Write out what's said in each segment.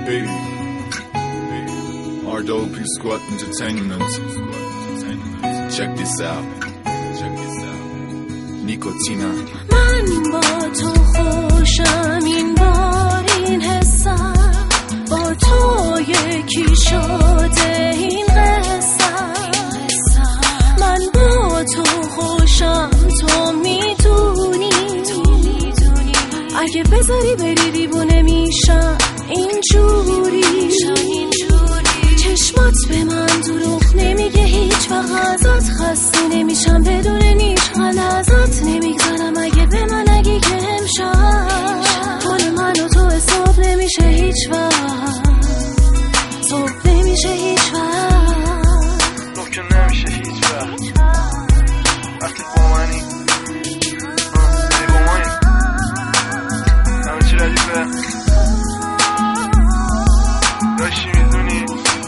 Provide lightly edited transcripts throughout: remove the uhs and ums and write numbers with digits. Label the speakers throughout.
Speaker 1: Hey, RWP Squad Entertainment. Check this out. نیکوتینا.
Speaker 2: من با تو خوشم این بار این حسم، با تو یکی شده این قصم. من با تو خوشم، تو میدونی اگه بذاری بری دیوونه میشم اینجوری. چشمات به من دروغ نمیگه، هیچ وقت ازت خسته نمیشم، بدون هیچ غلطت نمیگذارم اگه به من نگی که امشب مال من و تو حساب نمیشه هیچ وقت، صبح نمیشه هیچ وقت،
Speaker 3: صبح که نمیشه هیچ وقت. وقتی با منی با منی همه چی ردیفه، داشتی میدونی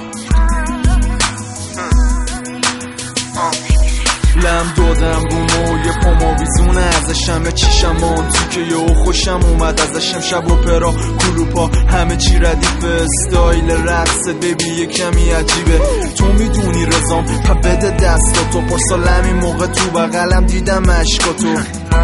Speaker 3: لم دادم رو موی پاما ویزونه ازشم، یا چیشم اون تو که یه خوشم اومد ازشم. شب و پرا کلوپا همه چی ردیف، استایل رقص ببی یه کمی عجیبه. تو میدونی رزام پا بده دستاتو، پرسالم این موقع تو بغلم دیدم عشقاتو.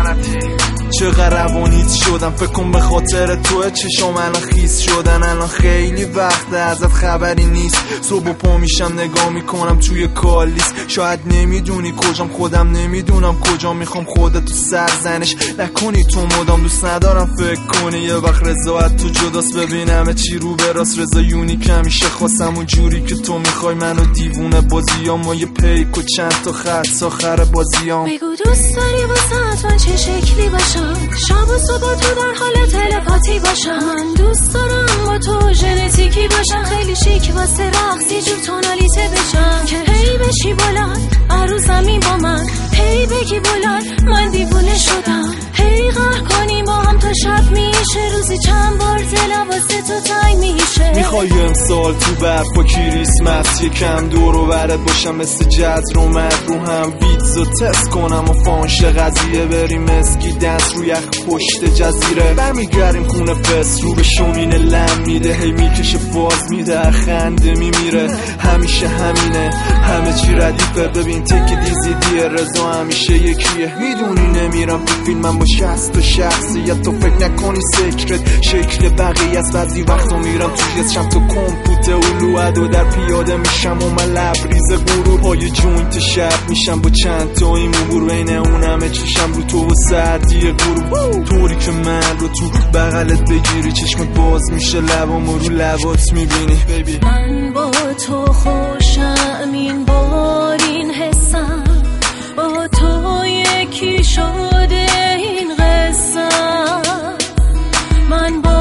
Speaker 3: چقدر روانیت شدم، فکر کن به خاطر توه چشام الان خیس شدن. الان خیلی وقته ازت خبری نیست، صبح و پا میشم نگاه میکنم توی کالیس. شاید نمیدونی کجام، خودم نمیدونم کجا، میخوام خودتو سرزنش نکنی. تو مدام دوست ندارم فکر کنی یه وقت رضایت تو جداست، ببینم چی رو به راست. رضا یونیک همیشه خواستم اون جوری که تو میخوای، منو دیوونه بازیام ما یه پیک و چند تا خط آخر بازیام.
Speaker 2: بگو دوست داری واسه من چه شکلی باشم، شب و صبح تو در حال تلپاتی باشم. من دوست دارم با تو ژنتیکی باشم، خیلی شیک واسه رقص یه جور تونالیته بشم، که هی بشی بلند ارو زمین با من، هی بگی بلند من دیوونه شدم، هی قهر کنیم با هم تا شب میشه، روزی چند بار دلم واسه تو تنگ میشه.
Speaker 3: میخوای امسال تو برف و کریسمس یکم دور و برت باشم، مثل جزر اومد رو هم ویتزو تست کنم و فانش قضیه بریم اسکی دنس رو یخ پشت جزیره. برمیگردیم خونه فس رو به شومینه لم میده، هی میکشه باز میده خنده میمیره. همیشه همینه همه چی ردیفه، ببین تک دیزیدیه رضا همیشه یکیه. میدونی نمیرم تو فیلم من با 60 شخصیت، تو فکر نکنی سکرت شکل بقیه است. بعضی وقتا میرم توی شم تو کمپوته اولواد و در پیاده میشم و من لبریز غرور پای جوینت شب میشم با چند تا این مبور، بین اون همه چشم رو تو و سردی غروب. طوری که من رو تو بغلت بگیری چشمت باز میشه، لبامو رو لبات میبینی بیبی.
Speaker 2: من با تو خوشم این بار این حسم، با تو یکی شده این قصه. من با